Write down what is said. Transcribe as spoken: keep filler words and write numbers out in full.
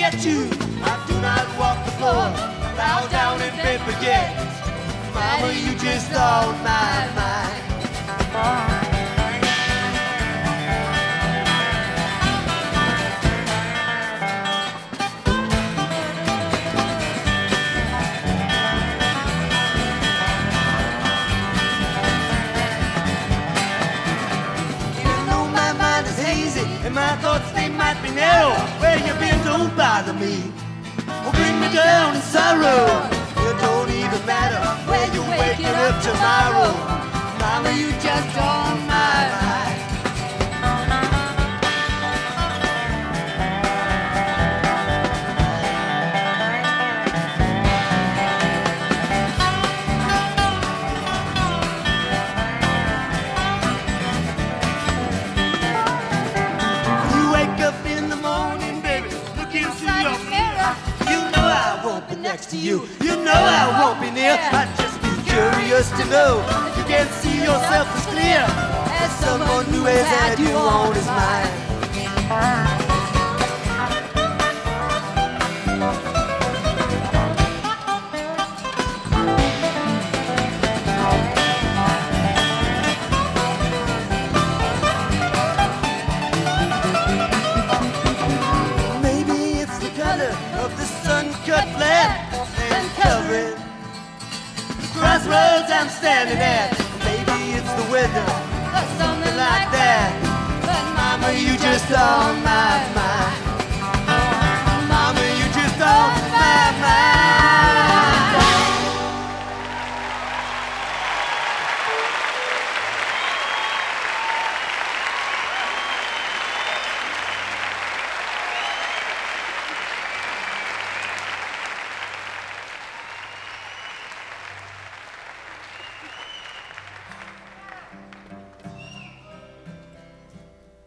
forget you. I do not walk the floor, bow down and beg forget. Mama, you just on my mind. And my thoughts, they might be narrow. Where you been, don't bother me. Or bring me down in sorrow. It don't even matter where you're waking up tomorrow. Mama, you just on my mind. Next to you, you know I won't be near. I'd just be curious to know if you can see yourself as clear as someone who has had you on his mind. Maybe it's the color of the sun-cut flat and covering the crossroads I'm standing at. Maybe it's the weather or something like that. But mama, you just on my mind.